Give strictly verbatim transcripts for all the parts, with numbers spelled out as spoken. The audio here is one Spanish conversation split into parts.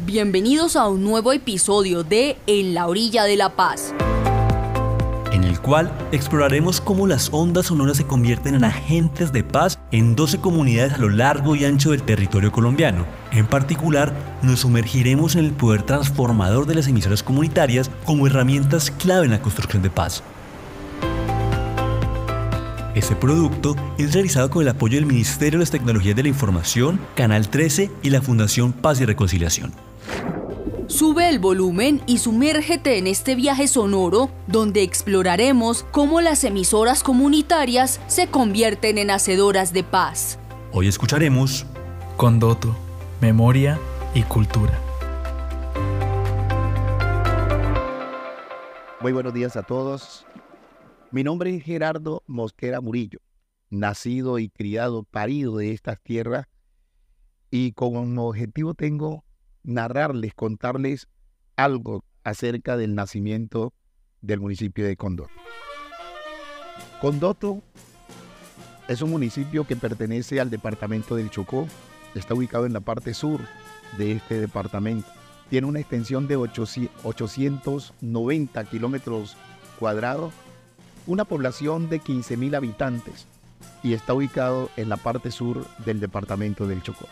Bienvenidos a un nuevo episodio de En la orilla de la paz, en el cual exploraremos cómo las ondas sonoras se convierten en agentes de paz en doce comunidades a lo largo y ancho del territorio colombiano. En particular, nos sumergiremos en el poder transformador de las emisoras comunitarias como herramientas clave en la construcción de paz. Este producto es realizado con el apoyo del Ministerio de las Tecnologías de la Información, Canal trece y la Fundación Paz y Reconciliación. Sube el volumen y sumérgete en este viaje sonoro donde exploraremos cómo las emisoras comunitarias se convierten en hacedoras de paz. Hoy escucharemos Condoto, memoria y cultura. Muy buenos días a todos. Mi nombre es Gerardo Mosquera Murillo, nacido y criado, parido de estas tierras, y como objetivo tengo narrarles, contarles algo acerca del nacimiento del municipio de Condoto. Condoto es un municipio que pertenece al departamento del Chocó, está ubicado en la parte sur de este departamento. Tiene una extensión de ochocientos noventa kilómetros cuadrados, una población de quince mil habitantes y está ubicado en la parte sur del departamento del Chocó.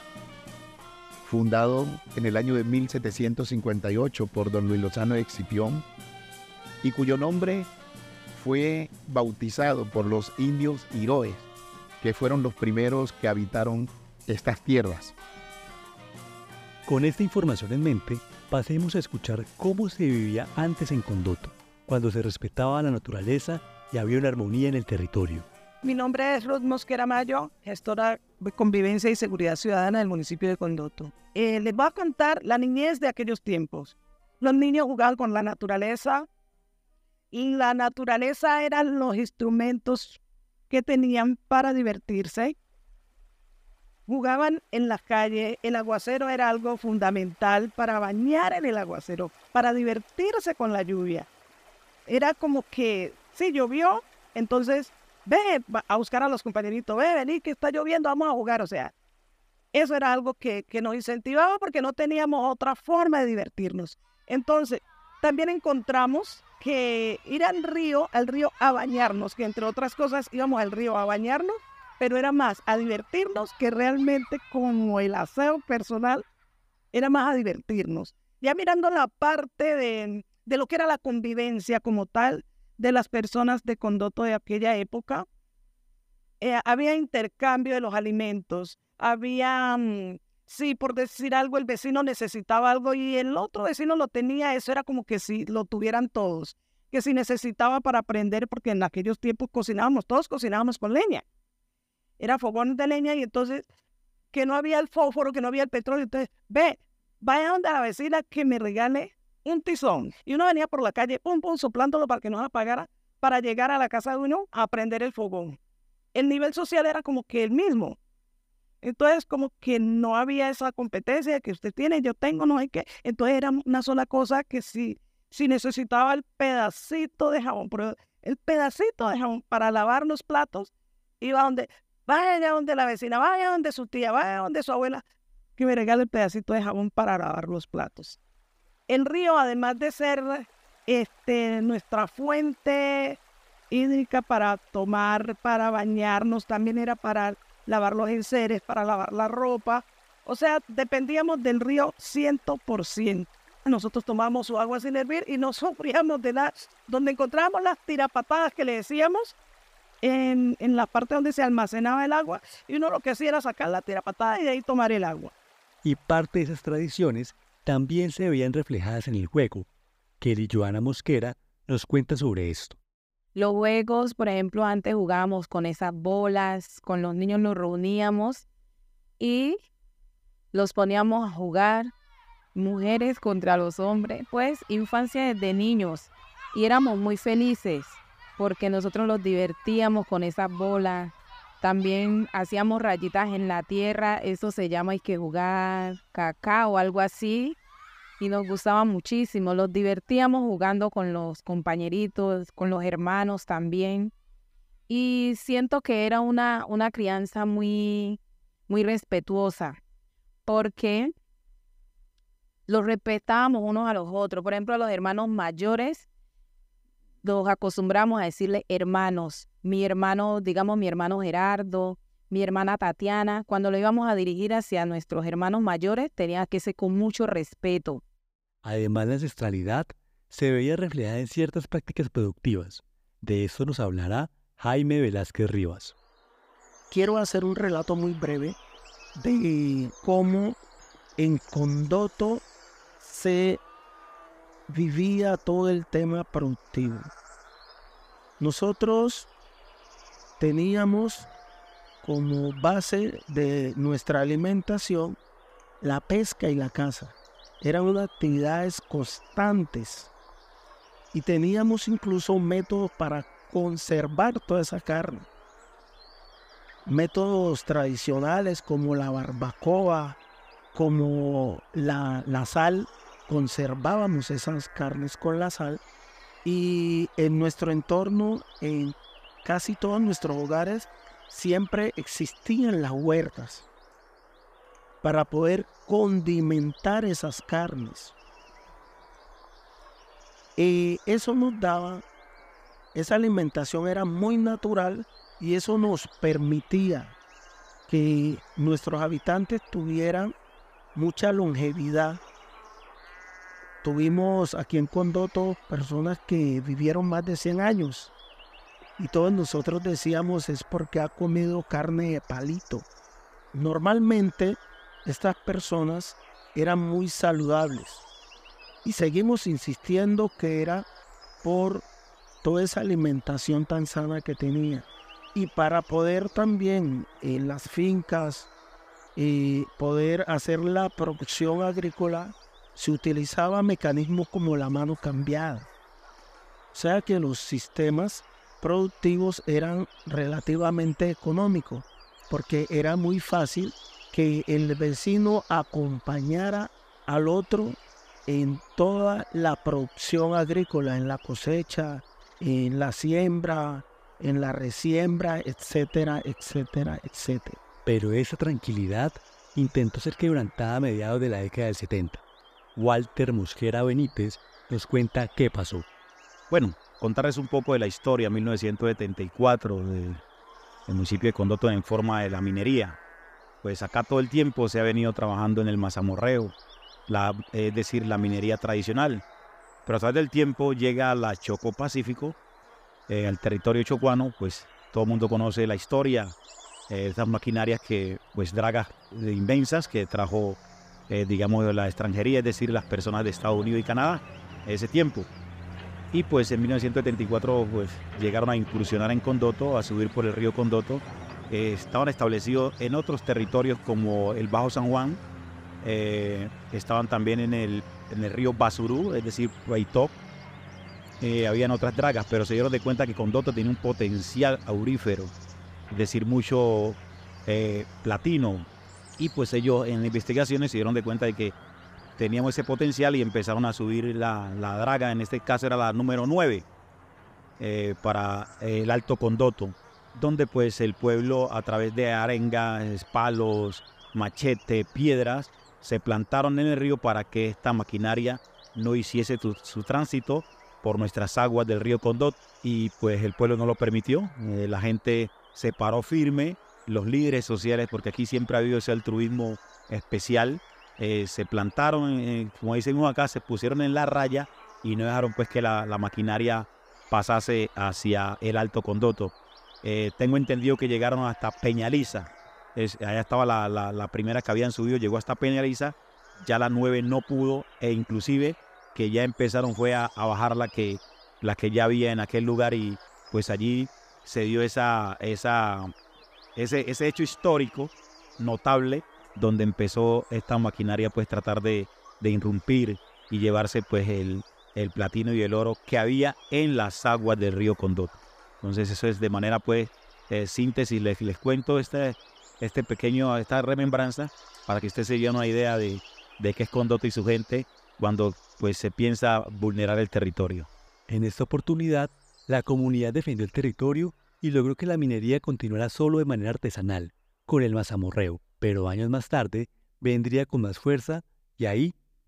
Fundado en el año de mil setecientos cincuenta y ocho por don Luis Lozano de Excipión y cuyo nombre fue bautizado por los indios Iroes, que fueron los primeros que habitaron estas tierras. Con esta información en mente, pasemos a escuchar cómo se vivía antes en Condoto, cuando se respetaba la naturaleza y había una armonía en el territorio. Mi nombre es Ruth Mosquera Mayo, gestora de Convivencia y Seguridad Ciudadana del municipio de Condoto. Eh, les voy a contar la niñez de aquellos tiempos. Los niños jugaban con la naturaleza y la naturaleza eran los instrumentos que tenían para divertirse. Jugaban en la calle, el aguacero era algo fundamental para bañar en el aguacero, para divertirse con la lluvia. Era como que, si llovió, entonces ve a buscar a los compañeritos, ve, vení que está lloviendo, vamos a jugar. O sea, eso era algo que, que nos incentivaba porque no teníamos otra forma de divertirnos. Entonces, también encontramos que ir al río, al río a bañarnos, que entre otras cosas íbamos al río a bañarnos, pero era más a divertirnos que realmente como el aseo personal, era más a divertirnos. Ya mirando la parte de, de lo que era la convivencia como tal, de las personas de Condoto de aquella época, eh, había intercambio de los alimentos, había, um, sí, por decir algo, el vecino necesitaba algo y el otro vecino lo tenía, eso era como que si lo tuvieran todos, que si necesitaba para aprender, porque en aquellos tiempos cocinábamos, todos cocinábamos con leña, era fogón de leña y entonces que no había el fósforo, que no había el petróleo, entonces, ve, vaya donde la vecina que me regale un tizón. Y uno venía por la calle, pum, pum, soplándolo para que no apagara, para llegar a la casa de uno a prender el fogón. El nivel social era como que el mismo. Entonces, como que no había esa competencia que usted tiene, yo tengo, no hay que. Entonces, era una sola cosa que si, si necesitaba el pedacito de jabón, pero el pedacito de jabón para lavar los platos, iba donde, vaya donde la vecina, vaya donde su tía, vaya donde su abuela, que me regale el pedacito de jabón para lavar los platos. El río, además de ser este, nuestra fuente hídrica para tomar, para bañarnos, también era para lavar los enseres, para lavar la ropa. O sea, dependíamos del río cien por ciento. Nosotros tomábamos su agua sin hervir y no sufríamos de nada. Donde encontrábamos las tirapatadas que le decíamos, en, en la parte donde se almacenaba el agua, y uno lo que hacía era sacar la tirapatada y de ahí tomar el agua. Y parte de esas tradiciones también se veían reflejadas en el juego. Kelly Joana Mosquera nos cuenta sobre esto. Los juegos, por ejemplo, antes jugábamos con esas bolas, con los niños nos reuníamos y los poníamos a jugar, mujeres contra los hombres, pues infancia desde niños. Y éramos muy felices porque nosotros los divertíamos con esas bolas. También hacíamos rayitas en la tierra, eso se llama hay que jugar cacao o algo así. Y nos gustaba muchísimo, los divertíamos jugando con los compañeritos, con los hermanos también. Y siento que era una, una crianza muy, muy respetuosa, porque los respetábamos unos a los otros. Por ejemplo, a los hermanos mayores los acostumbramos a decirle hermanos. Mi hermano, digamos mi hermano Gerardo, mi hermana Tatiana, cuando lo íbamos a dirigir hacia nuestros hermanos mayores, tenía que ser con mucho respeto. Además, la ancestralidad se veía reflejada en ciertas prácticas productivas. De esto nos hablará Jaime Velázquez Rivas. Quiero hacer un relato muy breve de cómo en Condoto se vivía todo el tema productivo. Nosotros teníamos como base de nuestra alimentación la pesca y la caza. Eran unas actividades constantes y teníamos incluso métodos para conservar toda esa carne. Métodos tradicionales como la barbacoa, como la, la sal, conservábamos esas carnes con la sal, y en nuestro entorno, en casi todos nuestros hogares, siempre existían las huertas para poder condimentar esas carnes. Y eso nos daba, esa alimentación era muy natural y eso nos permitía que nuestros habitantes tuvieran mucha longevidad. Tuvimos aquí en Condoto personas que vivieron más de cien años y todos nosotros decíamos es porque ha comido carne de palito. Normalmente estas personas eran muy saludables y seguimos insistiendo que era por toda esa alimentación tan sana que tenía. Y para poder también en las fincas y poder hacer la producción agrícola se utilizaba mecanismos como la mano cambiada. O sea que los sistemas productivos eran relativamente económicos porque era muy fácil que el vecino acompañara al otro en toda la producción agrícola, en la cosecha, en la siembra, en la resiembra, etcétera, etcétera, etcétera. Pero esa tranquilidad intentó ser quebrantada a mediados de la década del setenta. Walter Mosquera Benítez nos cuenta qué pasó. Bueno, contarles un poco de la historia, mil novecientos setenta y cuatro, del municipio de Condoto en forma de la minería. Pues acá todo el tiempo se ha venido trabajando en el mazamorreo, la, es decir, la minería tradicional. Pero a través del tiempo llega la Chocó Pacífico, eh, al territorio chocuano, pues todo el mundo conoce la historia, eh, esas maquinarias que, pues dragas inmensas que trajo, eh, digamos, de la extranjería, es decir, las personas de Estados Unidos y Canadá, en ese tiempo. Y pues en mil novecientos setenta y cuatro pues, llegaron a incursionar en Condoto, a subir por el río Condoto. Eh, estaban establecidos en otros territorios como el Bajo San Juan, eh, estaban también en el, en el río Basurú, es decir, Guaitó. Eh, habían otras dragas, pero se dieron de cuenta que Condoto tenía un potencial aurífero, es decir, mucho eh, platino. Y pues ellos en investigaciones se dieron de cuenta de que teníamos ese potencial y empezaron a subir la, la draga, en este caso era la número nueve, eh, para el Alto Condoto, donde pues el pueblo a través de arengas, palos, machete, piedras, se plantaron en el río para que esta maquinaria no hiciese tu, su tránsito por nuestras aguas del río Condoto, y pues el pueblo no lo permitió. Eh, la gente se paró firme, los líderes sociales, porque aquí siempre ha habido ese altruismo especial, eh, se plantaron, eh, como dicen acá, se pusieron en la raya y no dejaron pues que la, la maquinaria pasase hacia el Alto Condoto. Eh, tengo entendido que llegaron hasta Peñaliza, es, allá estaba la, la, la primera que habían subido, llegó hasta Peñaliza, ya la nueve no pudo, e inclusive que ya empezaron fue a, a bajar la que, la que ya había en aquel lugar, y pues allí se dio esa, esa, ese, ese hecho histórico notable donde empezó esta maquinaria pues tratar de, de irrumpir y llevarse pues el, el platino y el oro que había en las aguas del río Condoto. Entonces eso es de manera pues eh, síntesis, les, les cuento este, este pequeño, esta remembranza para que ustedes se den una idea de, de qué es Condoto y su gente cuando pues se piensa vulnerar el territorio. En esta oportunidad, la comunidad defendió el territorio y logró que la minería continuara solo de manera artesanal, con el mazamorreo, pero años más tarde vendría con más fuerza y ahí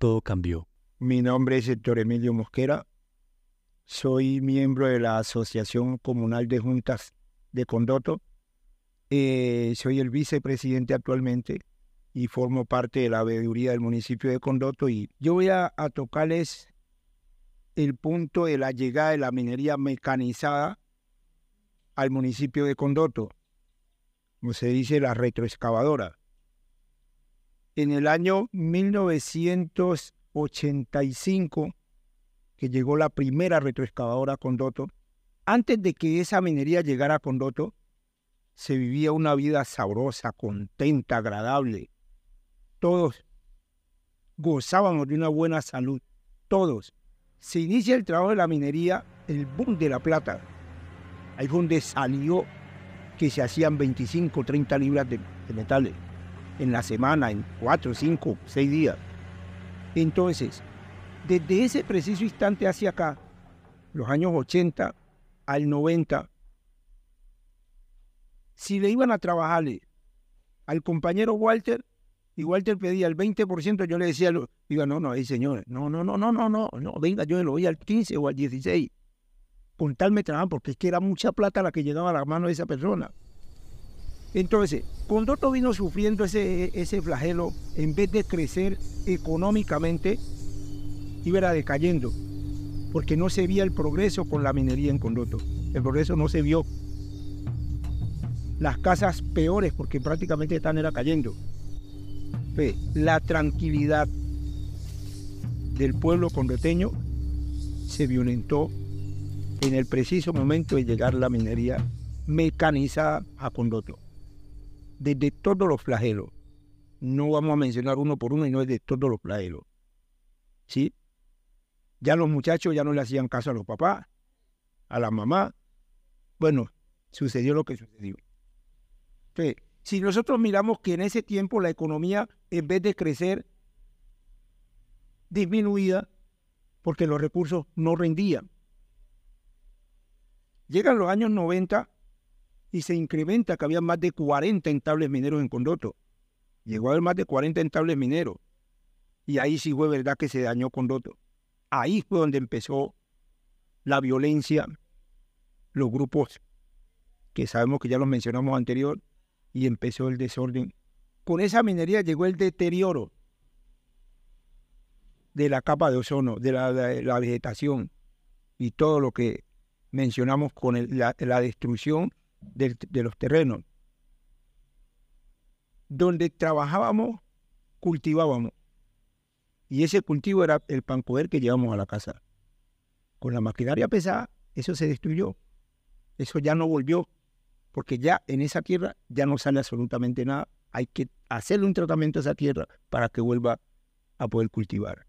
todo cambió. Mi nombre es Héctor Emilio Mosquera. Soy miembro de la Asociación Comunal de Juntas de Condoto. Eh, soy el vicepresidente actualmente y formo parte de la veeduría del municipio de Condoto. Y yo voy a, a tocarles el punto de la llegada de la minería mecanizada al municipio de Condoto, como se dice, la retroexcavadora. En el año mil novecientos ochenta y cinco, que llegó la primera retroexcavadora a Condoto, antes de que esa minería llegara a Condoto, se vivía una vida sabrosa, contenta, agradable. Todos gozábamos de una buena salud, todos. Se inicia el trabajo de la minería, el boom de la plata. Ahí fue donde salió que se hacían veinticinco, treinta libras de, de metales en la semana, en cuatro, cinco, seis días. Entonces, desde ese preciso instante hacia acá, los años ochenta al noventa, si le iban a trabajarle al compañero Walter, y Walter pedía el veinte por ciento, yo le decía, diga, no, no, ahí señores, no, no, no, no, no, no, no, venga, yo le voy al quince o al dieciséis. Con tal me trabajan, porque es que era mucha plata la que llegaba a la mano de esa persona. Entonces, Condoto vino sufriendo ese, ese flagelo, en vez de crecer económicamente, iba decayendo, porque no se veía el progreso con la minería en Condoto. El progreso no se vio. Las casas peores, porque prácticamente están era cayendo. Fe, la tranquilidad del pueblo condoteño se violentó en el preciso momento de llegar la minería mecanizada a Condoto. Desde todos los flagelos. No vamos a mencionar uno por uno, y no es de todos los flagelos. ¿Sí? Ya los muchachos ya no le hacían caso a los papás, a la mamá. Bueno, sucedió lo que sucedió. Entonces, si nosotros miramos que en ese tiempo la economía, en vez de crecer, disminuida, porque los recursos no rendían. Llegan los años noventa y se incrementa que había más de cuarenta entables mineros en Condoto. Llegó a haber más de cuarenta entables mineros. Y ahí sí fue verdad que se dañó Condoto. Ahí fue donde empezó la violencia, los grupos que sabemos que ya los mencionamos anterior, y empezó el desorden. Con esa minería llegó el deterioro de la capa de ozono, de la, de la vegetación y todo lo que mencionamos con el, la, la destrucción de, de los terrenos. Donde trabajábamos, cultivábamos. Y ese cultivo era el pan coger que llevamos a la casa. Con la maquinaria pesada, eso se destruyó. Eso ya no volvió, porque ya en esa tierra ya no sale absolutamente nada. Hay que hacerle un tratamiento a esa tierra para que vuelva a poder cultivar.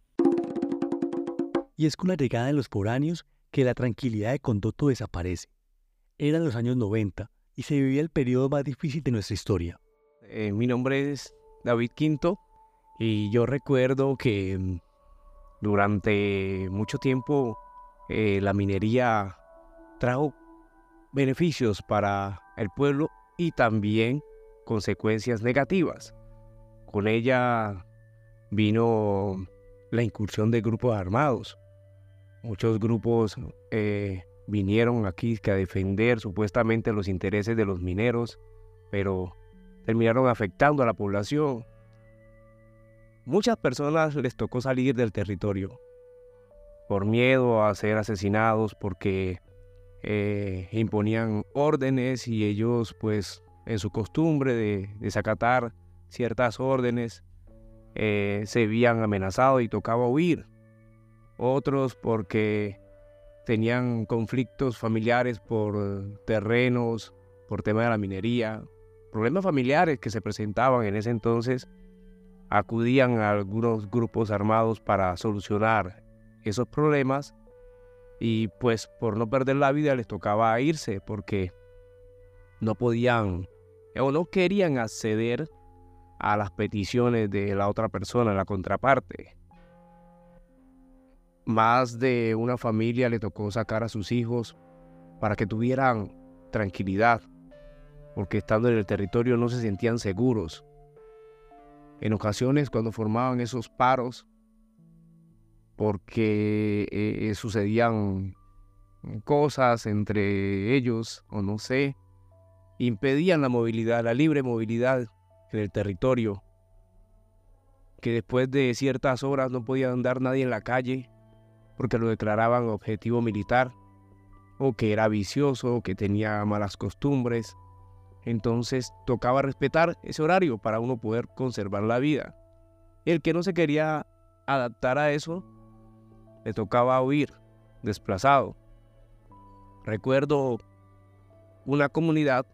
Y es con la llegada de los foráneos que la tranquilidad de Condoto desaparece. Eran los años noventa y se vivía el periodo más difícil de nuestra historia. Eh, mi nombre es David Quinto y yo recuerdo que mm, durante mucho tiempo eh, la minería trajo beneficios para el pueblo y también consecuencias negativas. Con ella vino la incursión de grupos armados. Muchos grupos eh, vinieron aquí a defender supuestamente los intereses de los mineros, pero terminaron afectando a la población. Muchas personas les tocó salir del territorio por miedo a ser asesinados, porque eh, imponían órdenes y ellos, pues, en su costumbre de desacatar ciertas órdenes, eh, se veían amenazados y tocaba huir. Otros porque tenían conflictos familiares por terrenos, por tema de la minería, problemas familiares que se presentaban en ese entonces, acudían a algunos grupos armados para solucionar esos problemas y pues por no perder la vida les tocaba irse porque no podían o no querían acceder a las peticiones de la otra persona, la contraparte. Más de una familia le tocó sacar a sus hijos para que tuvieran tranquilidad, porque estando en el territorio no se sentían seguros. En ocasiones, cuando formaban esos paros, porque eh, sucedían cosas entre ellos, o no sé, impedían la movilidad, la libre movilidad en el territorio, que después de ciertas horas no podía andar nadie en la calle porque lo declaraban objetivo militar, o que era vicioso, o que tenía malas costumbres. Entonces tocaba respetar ese horario para uno poder conservar la vida. El que no se quería adaptar a eso, le tocaba huir, desplazado. Recuerdo una comunidad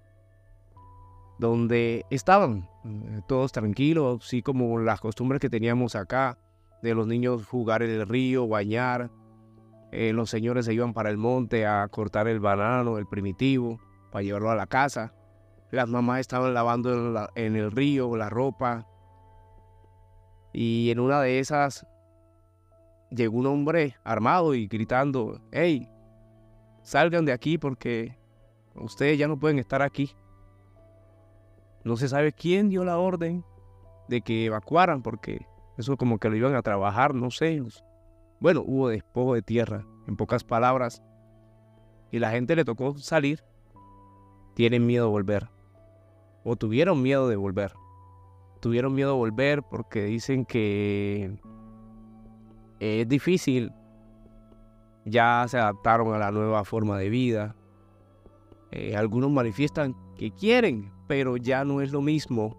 donde estaban eh, todos tranquilos, así como las costumbres que teníamos acá, de los niños jugar en el río, bañar. Eh, los señores se iban para el monte a cortar el banano, el primitivo, para llevarlo a la casa. Las mamás estaban lavando en, la, en el río la ropa. Y en una de esas llegó un hombre armado y gritando: «¡Hey! Salgan de aquí porque ustedes ya no pueden estar aquí». No se sabe quién dio la orden de que evacuaran, porque eso como que lo iban a trabajar, no sé. Bueno, hubo despojo de tierra, en pocas palabras, y la gente le tocó salir. Tienen miedo de volver, o tuvieron miedo de volver. Tuvieron miedo de volver porque dicen que es difícil. Ya se adaptaron a la nueva forma de vida. Eh, algunos manifiestan que quieren, pero ya no es lo mismo.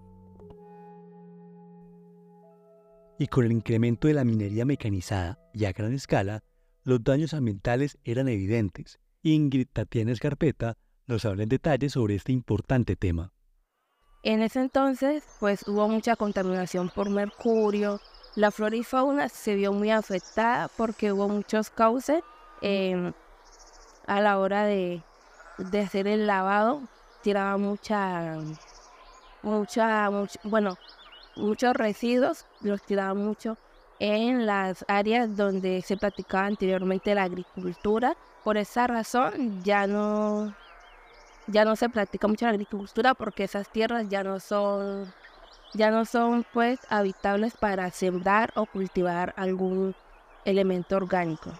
Y con el incremento de la minería mecanizada y a gran escala, los daños ambientales eran evidentes. Ingrid Tatiana Escarpeta nos habla en detalle sobre este importante tema. En ese entonces, pues hubo mucha contaminación por mercurio. La flora y fauna se vio muy afectada porque hubo muchos cauces eh, a la hora de, de hacer el lavado. Tiraba mucha, mucha, mucha, bueno, muchos residuos, los tiraban mucho en las áreas donde se practicaba anteriormente la agricultura. Por esa razón ya no, ya no se practica mucho la agricultura, porque esas tierras ya no son, ya no son pues habitables para sembrar o cultivar algún elemento orgánico.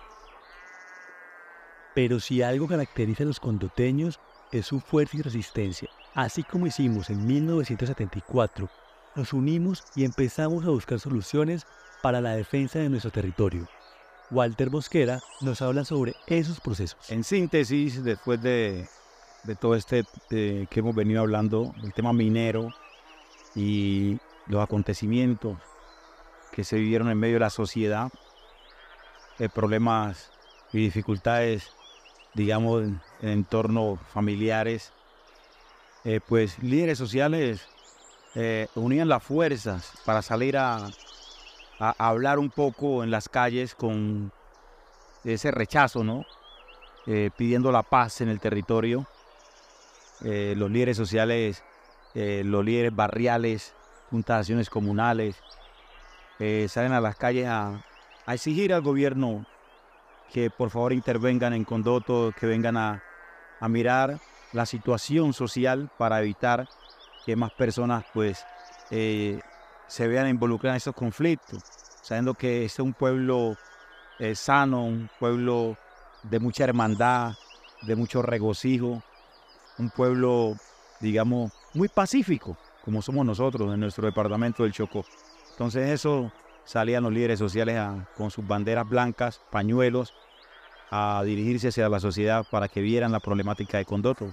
Pero si algo caracteriza a los condoteños es su fuerza y resistencia. Así como hicimos en mil novecientos setenta y cuatro, nos unimos y empezamos a buscar soluciones para la defensa de nuestro territorio. Walter Mosquera nos habla sobre esos procesos. En síntesis, después de, de todo este de, que hemos venido hablando, el tema minero y los acontecimientos que se vivieron en medio de la sociedad, eh, problemas y dificultades, digamos, en, en entornos familiares, eh, pues líderes sociales eh, unían las fuerzas para salir a, a, a hablar un poco en las calles con ese rechazo, ¿no? Eh, pidiendo la paz en el territorio. Eh, los líderes sociales, eh, los líderes barriales, juntas de acciones comunales, eh, salen a las calles a, a exigir al gobierno que por favor intervengan en Condoto, que vengan a, a mirar la situación social para evitar que más personas pues eh, se vean involucradas en esos conflictos, sabiendo que este es un pueblo eh, sano, un pueblo de mucha hermandad, de mucho regocijo, un pueblo, digamos, muy pacífico, como somos nosotros en nuestro departamento del Chocó. Entonces eso salían los líderes sociales a, con sus banderas blancas, pañuelos, a dirigirse hacia la sociedad para que vieran la problemática de Condoto.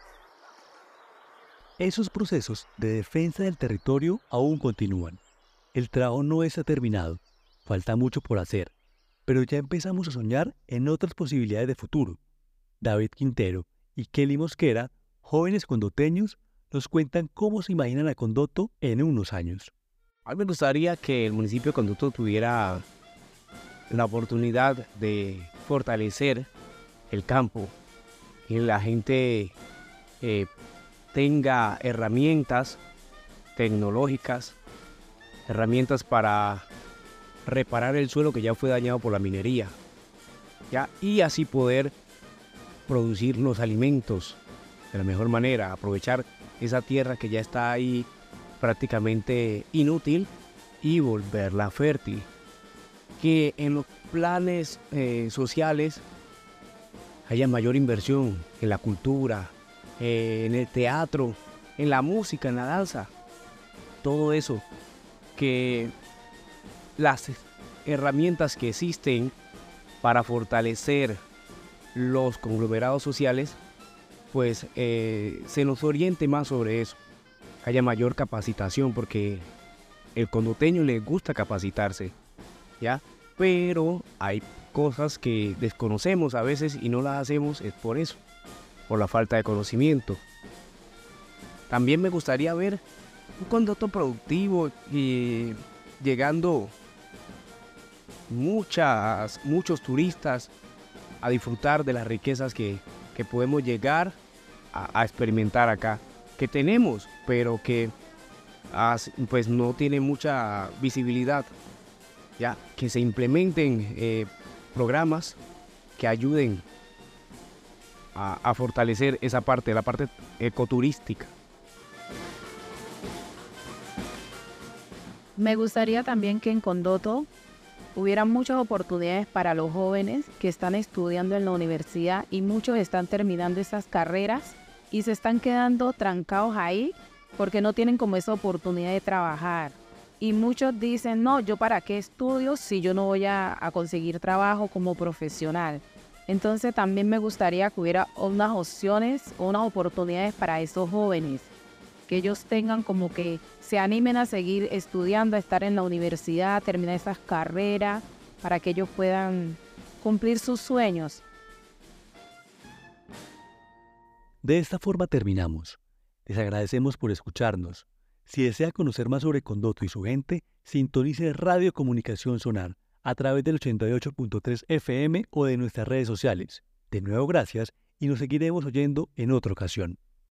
Esos procesos de defensa del territorio aún continúan. El trabajo no está terminado, falta mucho por hacer, pero ya empezamos a soñar en otras posibilidades de futuro. David Quintero y Kelly Mosquera, jóvenes condoteños, nos cuentan cómo se imaginan a Condoto en unos años. A mí me gustaría que el municipio de Condoto tuviera la oportunidad de fortalecer el campo, que la gente eh, tenga herramientas tecnológicas, herramientas para reparar el suelo que ya fue dañado por la minería, ¿ya? Y así poder producir los alimentos de la mejor manera, aprovechar esa tierra que ya está ahí prácticamente inútil y volverla fértil. que en los planes eh, sociales haya mayor inversión en la cultura, eh, en el teatro, en la música, en la danza, todo eso, que las herramientas que existen para fortalecer los conglomerados sociales, pues eh, se nos oriente más sobre eso, haya mayor capacitación, porque el condoteño le gusta capacitarse, ¿ya? Pero hay cosas que desconocemos a veces y no las hacemos, es por eso, por la falta de conocimiento. También me gustaría ver un condoto productivo y llegando muchas, muchos turistas a disfrutar de las riquezas que, que podemos llegar a, a experimentar acá, que tenemos, pero que as, pues no tiene mucha visibilidad. Ya, que se implementen eh, programas que ayuden a, a fortalecer esa parte, la parte ecoturística. Me gustaría también que en Condoto hubiera muchas oportunidades para los jóvenes que están estudiando en la universidad, y muchos están terminando esas carreras y se están quedando trancados ahí porque no tienen como esa oportunidad de trabajar. Y muchos dicen, no, ¿yo para qué estudio si yo no voy a, a conseguir trabajo como profesional? Entonces también me gustaría que hubiera unas opciones, unas oportunidades para esos jóvenes, que ellos tengan como que se animen a seguir estudiando, a estar en la universidad, a terminar esas carreras, para que ellos puedan cumplir sus sueños. De esta forma terminamos. Les agradecemos por escucharnos. Si desea conocer más sobre Condoto y su gente, sintonice Radio Comunicación Sonar a través del ochenta y ocho punto tres F M o de nuestras redes sociales. De nuevo, gracias y nos seguiremos oyendo en otra ocasión.